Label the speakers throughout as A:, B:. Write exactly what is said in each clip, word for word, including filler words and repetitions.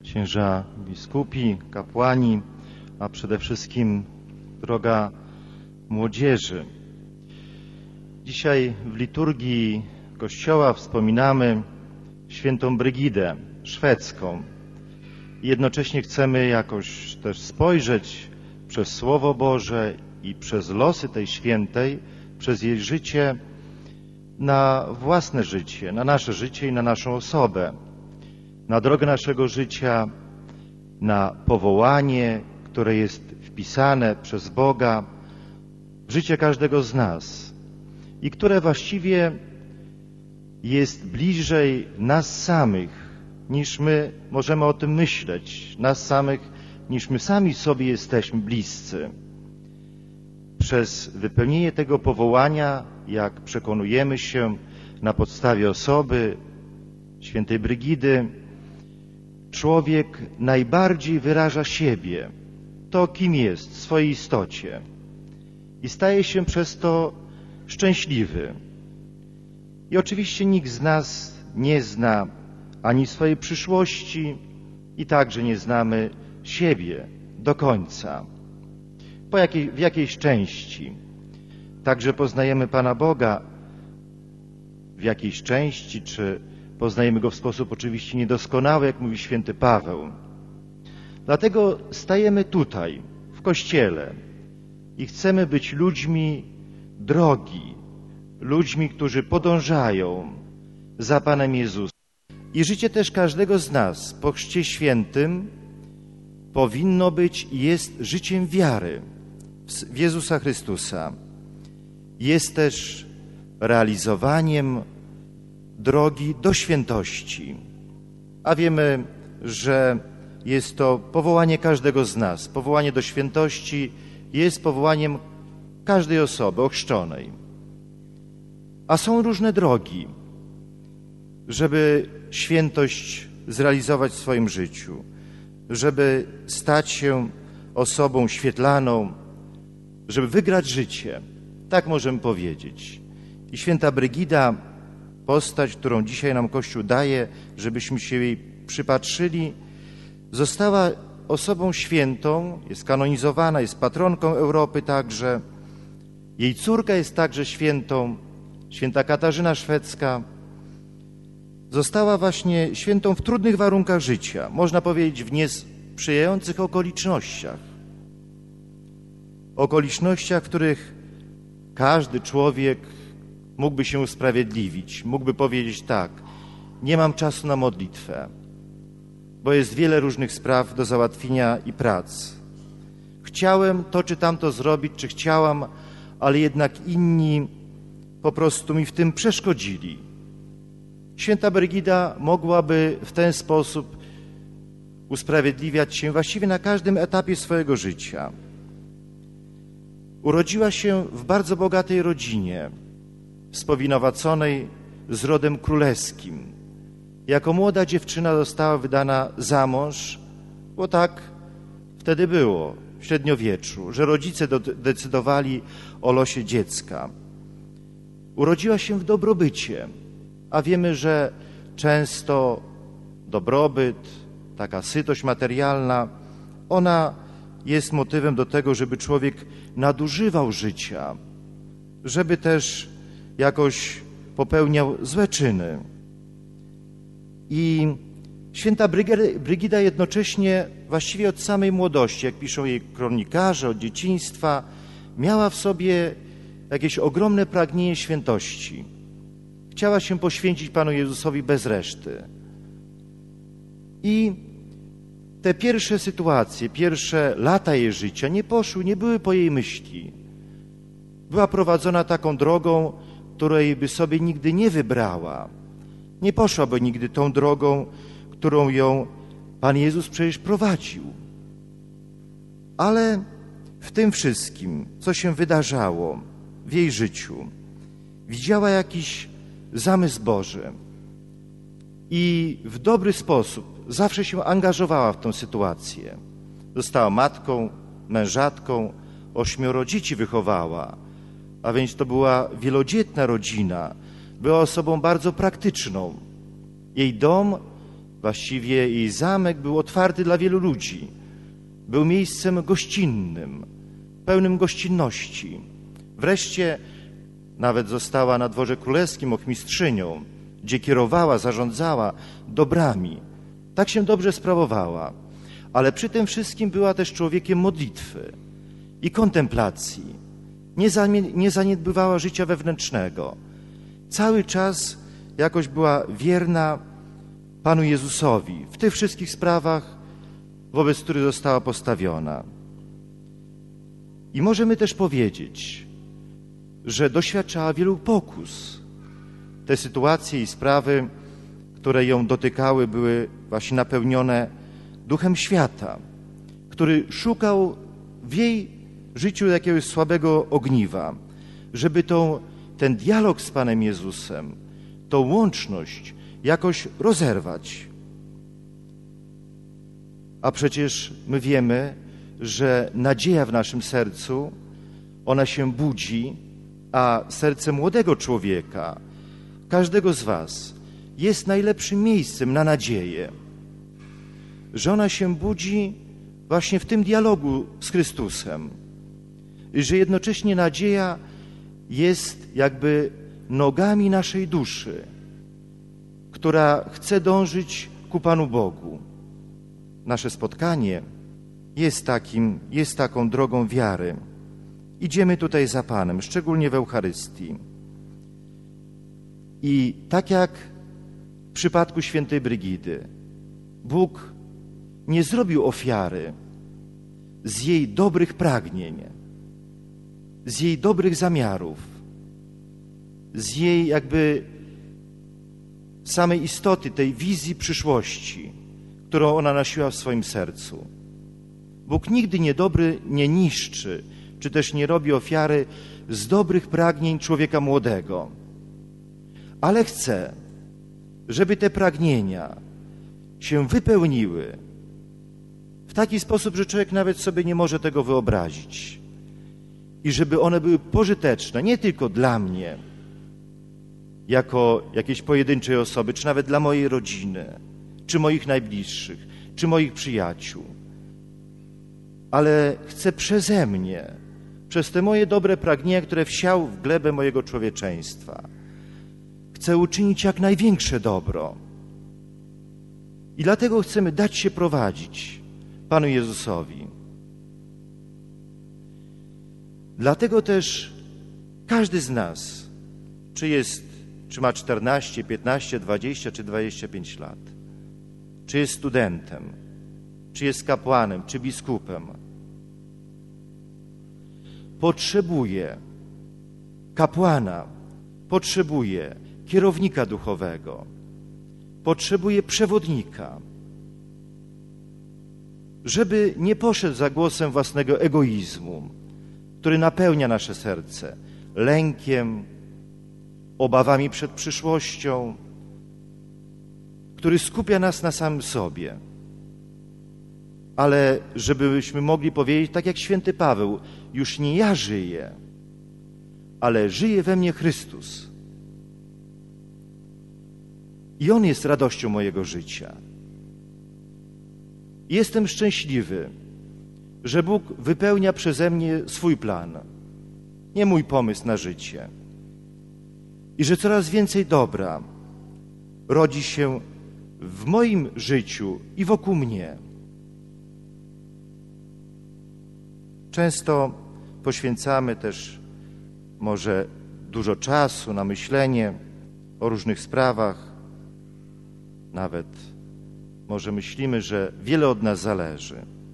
A: księża biskupi, kapłani, a przede wszystkim droga młodzieży. Dzisiaj w liturgii Kościoła wspominamy świętą Brygidę szwedzką. I jednocześnie chcemy jakoś też spojrzeć przez Słowo Boże i przez losy tej świętej, przez jej życie na własne życie, na nasze życie i na naszą osobę, na drogę naszego życia, na powołanie, które jest wpisane przez Boga w życie każdego z nas i które właściwie jest bliżej nas samych, niż my możemy o tym myśleć, nas samych, niż my sami sobie jesteśmy bliscy. Przez wypełnienie tego powołania, jak przekonujemy się na podstawie osoby świętej Brygidy, człowiek najbardziej wyraża siebie, to kim jest w swojej istocie i staje się przez to szczęśliwy. I oczywiście nikt z nas nie zna ani swojej przyszłości i także nie znamy siebie do końca. Po jakiej, w jakiejś części także poznajemy Pana Boga, w jakiejś części, czy poznajemy Go w sposób oczywiście niedoskonały, jak mówi święty Paweł. Dlatego stajemy tutaj, w Kościele i chcemy być ludźmi drogi, ludźmi, którzy podążają za Panem Jezusem. I życie też każdego z nas po Chrzcie Świętym powinno być i jest życiem wiary w Jezusa Chrystusa. Jest też realizowaniem drogi do świętości. A wiemy, że jest to powołanie każdego z nas. Powołanie do świętości jest powołaniem każdej osoby ochrzczonej. A są różne drogi, żeby świętość zrealizować w swoim życiu, żeby stać się osobą świetlaną, żeby wygrać życie. Tak możemy powiedzieć. I święta Brygida, postać, którą dzisiaj nam Kościół daje, żebyśmy się jej przypatrzyli, została osobą świętą, jest kanonizowana, jest patronką Europy także. Jej córka jest także świętą, święta Katarzyna Szwedzka. Została właśnie świętą w trudnych warunkach życia, można powiedzieć w niesprzyjających okolicznościach. Okolicznościach, w których każdy człowiek mógłby się usprawiedliwić, mógłby powiedzieć tak, nie mam czasu na modlitwę, bo jest wiele różnych spraw do załatwienia i prac. Chciałem to czy tamto zrobić, czy chciałam, ale jednak inni po prostu mi w tym przeszkodzili. Święta Brygida mogłaby w ten sposób usprawiedliwiać się właściwie na każdym etapie swojego życia. Urodziła się w bardzo bogatej rodzinie, spowinowaconej z rodem królewskim. Jako młoda dziewczyna została wydana za mąż, bo tak wtedy było w średniowieczu, że rodzice decydowali o losie dziecka. Urodziła się w dobrobycie, a wiemy, że często dobrobyt, taka sytość materialna, ona jest motywem do tego, żeby człowiek nadużywał życia, żeby też jakoś popełniał złe czyny. I święta Brygida jednocześnie, właściwie od samej młodości, jak piszą jej kronikarze, od dzieciństwa, miała w sobie jakieś ogromne pragnienie świętości. Chciała się poświęcić Panu Jezusowi bez reszty. I te pierwsze sytuacje, pierwsze lata jej życia nie poszły, nie były po jej myśli. Była prowadzona taką drogą, której by sobie nigdy nie wybrała. Nie poszłaby nigdy tą drogą, którą ją Pan Jezus przecież prowadził. Ale w tym wszystkim, co się wydarzało w jej życiu, widziała jakiś zamysł Boży i w dobry sposób zawsze się angażowała w tę sytuację. Została matką, mężatką, ośmioro dzieci wychowała, a więc to była wielodzietna rodzina. Była osobą bardzo praktyczną. Jej dom Właściwie jej zamek był otwarty dla wielu ludzi. Był miejscem gościnnym, pełnym gościnności. Wreszcie nawet została na dworze królewskim ochmistrzynią, gdzie kierowała, zarządzała dobrami. Tak się dobrze sprawowała, ale przy tym wszystkim była też człowiekiem modlitwy i kontemplacji. Nie, zamie- nie zaniedbywała życia wewnętrznego. Cały czas jakoś była wierna Panu Jezusowi w tych wszystkich sprawach, wobec których została postawiona. I możemy też powiedzieć, że doświadczała wielu pokus. Te sytuacje i sprawy, które ją dotykały, były właśnie napełnione duchem świata, który szukał w jej życiu jakiegoś słabego ogniwa, żeby tą, ten dialog z Panem Jezusem, tą łączność jakoś rozerwać. A przecież my wiemy, że nadzieja w naszym sercu, ona się budzi, a serce młodego człowieka, każdego z was, jest najlepszym miejscem na nadzieję. Że ona się budzi właśnie w tym dialogu z Chrystusem. I że jednocześnie nadzieja jest jakby nogami naszej duszy, która chce dążyć ku Panu Bogu. Nasze spotkanie jest takim, jest taką drogą wiary. Idziemy tutaj za Panem, szczególnie w Eucharystii. I tak jak w przypadku świętej Brygidy, Bóg nie zrobił ofiary z jej dobrych pragnień, z jej dobrych zamiarów, z jej jakby samej istoty, tej wizji przyszłości, którą ona nosiła w swoim sercu. Bóg nigdy niedobry nie niszczy, czy też nie robi ofiary z dobrych pragnień człowieka młodego. Ale chce, żeby te pragnienia się wypełniły w taki sposób, że człowiek nawet sobie nie może tego wyobrazić. I żeby one były pożyteczne nie tylko dla mnie, jako jakiejś pojedynczej osoby, czy nawet dla mojej rodziny, czy moich najbliższych, czy moich przyjaciół, ale chce przeze mnie, przez te moje dobre pragnienia, które wsiał w glebę mojego człowieczeństwa, chce uczynić jak największe dobro. I dlatego chcemy dać się prowadzić Panu Jezusowi. Dlatego też każdy z nas, czy jest, czy ma czternaście, piętnaście, dwadzieścia czy dwadzieścia pięć lat, czy jest studentem, czy jest kapłanem, czy biskupem, potrzebuje kapłana, potrzebuje kierownika duchowego, potrzebuje przewodnika, żeby nie poszedł za głosem własnego egoizmu, który napełnia nasze serce lękiem, obawami przed przyszłością, który skupia nas na samym sobie. Ale żebyśmy mogli powiedzieć, tak jak święty Paweł, już nie ja żyję, ale żyje we mnie Chrystus. I On jest radością mojego życia. Jestem szczęśliwy, że Bóg wypełnia przeze mnie swój plan, nie mój pomysł na życie. I że coraz więcej dobra rodzi się w moim życiu i wokół mnie. Często poświęcamy też może dużo czasu na myślenie o różnych sprawach. Nawet może myślimy, że wiele od nas zależy.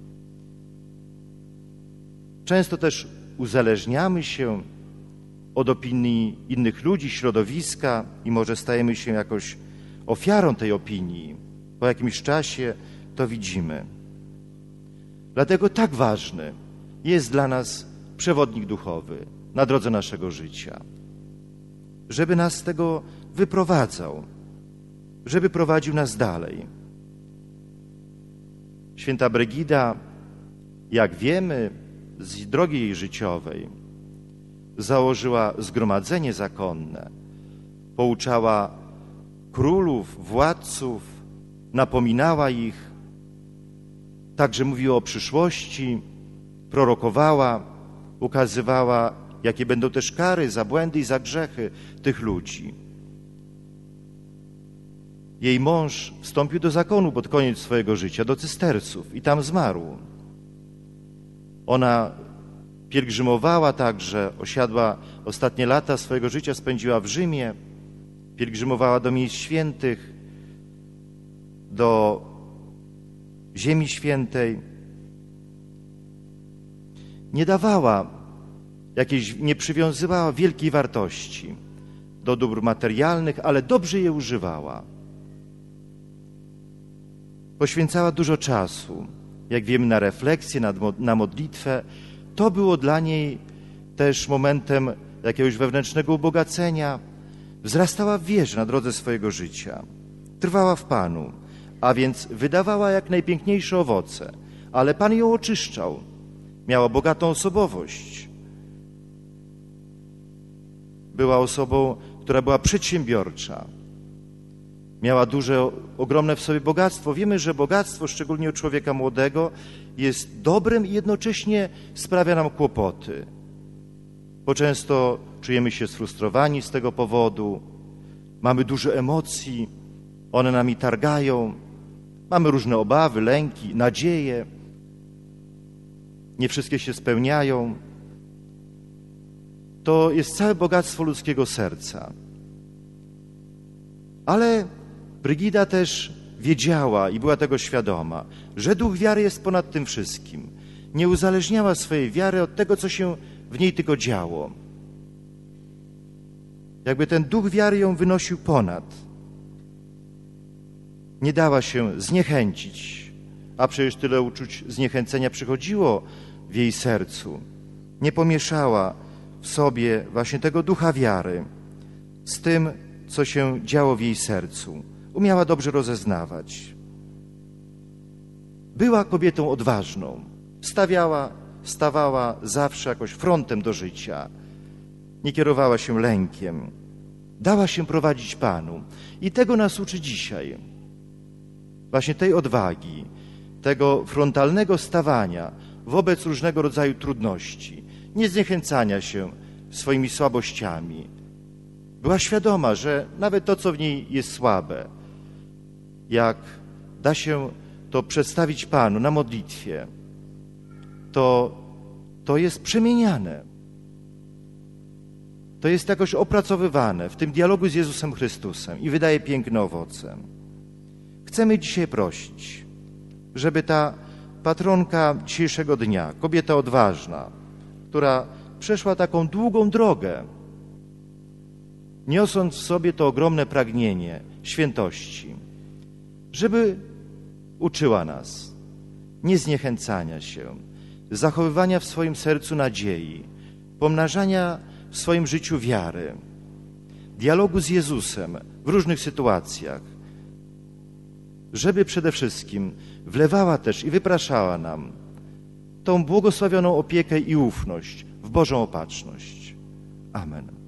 A: Często też uzależniamy się od opinii innych ludzi, środowiska i może stajemy się jakoś ofiarą tej opinii. Po jakimś czasie to widzimy. Dlatego tak ważny jest dla nas przewodnik duchowy na drodze naszego życia, żeby nas z tego wyprowadzał, żeby prowadził nas dalej. Święta Brygida, jak wiemy z drogi jej życiowej, założyła zgromadzenie zakonne, pouczała królów, władców napominała ich, także mówiła o przyszłości, prorokowała, ukazywała, jakie będą też kary za błędy i za grzechy tych ludzi. Jej mąż wstąpił do zakonu pod koniec swojego życia, do Cysterców, i tam zmarł. Ona pielgrzymowała także, osiadła ostatnie lata swojego życia, spędziła w Rzymie, pielgrzymowała do miejsc świętych, do Ziemi Świętej. Nie dawała jakiejś, nie przywiązywała wielkiej wartości do dóbr materialnych, ale dobrze je używała. Poświęcała dużo czasu, jak wiemy, na refleksję, na modlitwę. To było dla niej też momentem jakiegoś wewnętrznego ubogacenia. Wzrastała w wierze na drodze swojego życia. Trwała w Panu, a więc wydawała jak najpiękniejsze owoce, ale Pan ją oczyszczał. Miała bogatą osobowość. Była osobą, która była przedsiębiorcza. Miała duże, ogromne w sobie bogactwo. Wiemy, że bogactwo, szczególnie u człowieka młodego, jest dobrem i jednocześnie sprawia nam kłopoty. Bo często czujemy się sfrustrowani z tego powodu, mamy dużo emocji, one nami targają, mamy różne obawy, lęki, nadzieje. Nie wszystkie się spełniają. To jest całe bogactwo ludzkiego serca. Ale Brygida też wiedziała i była tego świadoma, że duch wiary jest ponad tym wszystkim. Nie uzależniała swojej wiary od tego, co się w niej tylko działo. Jakby ten duch wiary ją wynosił ponad. Nie dała się zniechęcić, a przecież tyle uczuć zniechęcenia przychodziło w jej sercu. Nie pomieszała w sobie właśnie tego ducha wiary z tym, co się działo w jej sercu. Umiała dobrze rozeznawać. Była kobietą odważną. Stawiała, stawała zawsze jakoś frontem do życia. Nie kierowała się lękiem. Dała się prowadzić Panu. I tego nas uczy dzisiaj. Właśnie tej odwagi, tego frontalnego stawania wobec różnego rodzaju trudności, nie zniechęcania się swoimi słabościami. Była świadoma, że nawet to, co w niej jest słabe, jak da się to przedstawić Panu na modlitwie, to, to jest przemieniane. To jest jakoś opracowywane w tym dialogu z Jezusem Chrystusem i wydaje piękne owoce. Chcemy dzisiaj prosić, żeby ta patronka dzisiejszego dnia, kobieta odważna, która przeszła taką długą drogę, niosąc w sobie to ogromne pragnienie świętości, żeby uczyła nas niezniechęcania się, zachowywania w swoim sercu nadziei, pomnażania w swoim życiu wiary, dialogu z Jezusem w różnych sytuacjach, żeby przede wszystkim wlewała też i wypraszała nam tą błogosławioną opiekę i ufność w Bożą opatrzność. Amen.